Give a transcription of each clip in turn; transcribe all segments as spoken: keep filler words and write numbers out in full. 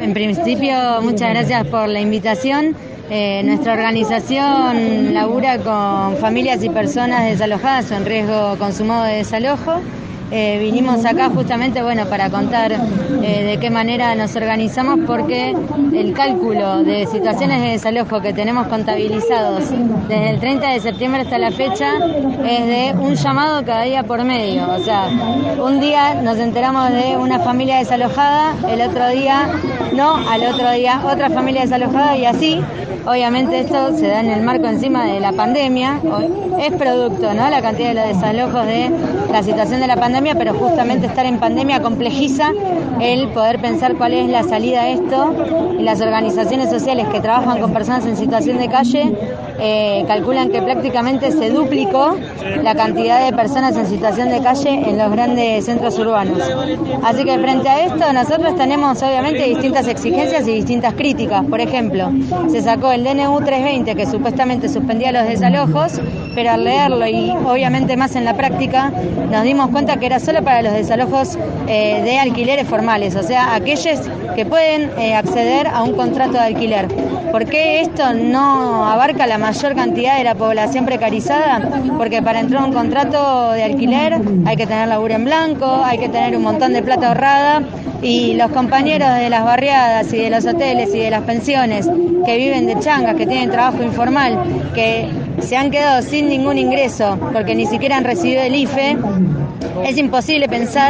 En principio, muchas gracias por la invitación. Eh, nuestra organización labura con familias y personas desalojadas o en riesgo consumado de desalojo. Eh, vinimos acá justamente bueno para contar eh, de qué manera nos organizamos, porque el cálculo de situaciones de desalojo que tenemos contabilizados desde el treinta de septiembre hasta la fecha es de un llamado cada día por medio. O sea, un día nos enteramos de una familia desalojada, el otro día no, al otro día otra familia desalojada, y así. Obviamente esto se da en el marco encima de la pandemia, es producto, ¿no?, la cantidad de los desalojos de la situación de la pandemia, pero justamente estar en pandemia complejiza el poder pensar cuál es la salida a esto, y las organizaciones sociales que trabajan con personas en situación de calle eh, calculan que prácticamente se duplicó la cantidad de personas en situación de calle en los grandes centros urbanos. Así que frente a esto nosotros tenemos obviamente distintas exigencias y distintas críticas. Por ejemplo, se sacó el D N U trescientos veinte, que supuestamente suspendía los desalojos, pero al leerlo y obviamente más en la práctica nos dimos cuenta que era solo para los desalojos eh, de alquileres formales, o sea, aquellos que pueden eh, acceder a un contrato de alquiler. ¿Por qué esto no abarca la mayor cantidad de la población precarizada? Porque para entrar a un contrato de alquiler hay que tener laburo en blanco, hay que tener un montón de plata ahorrada, y los compañeros de las barriadas y de los hoteles y de las pensiones que viven de changas, que tienen trabajo informal, que se han quedado sin ningún ingreso porque ni siquiera han recibido el I F E, es imposible pensar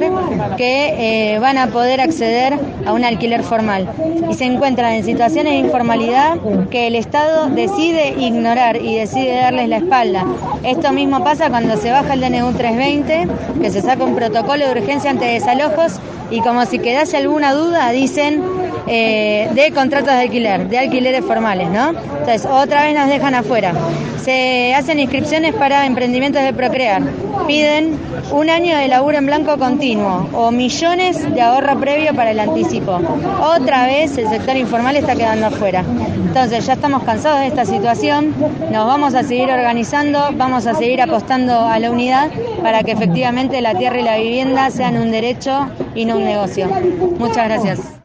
que eh, van a poder acceder a un alquiler formal, y se encuentran en situaciones de informalidad que el Estado decide ignorar y decide darles la espalda. Esto mismo pasa cuando se baja el D N U trescientos veinte, que se saca un protocolo de urgencia ante desalojos, y como si quedase alguna duda dicen eh, de contratos de alquiler, de alquileres formales, ¿no? Entonces otra vez nos dejan afuera. Se hacen inscripciones para emprendimientos de procrear, piden un año de laburo en blanco continuo o millones de ahorro previo para el anticipo. Otra vez el sector informal está quedando afuera. Entonces ya estamos cansados de esta situación, nos vamos a seguir organizando, vamos a seguir apostando a la unidad para que efectivamente la tierra y la vivienda sean un derecho y no un negocio. Muchas gracias.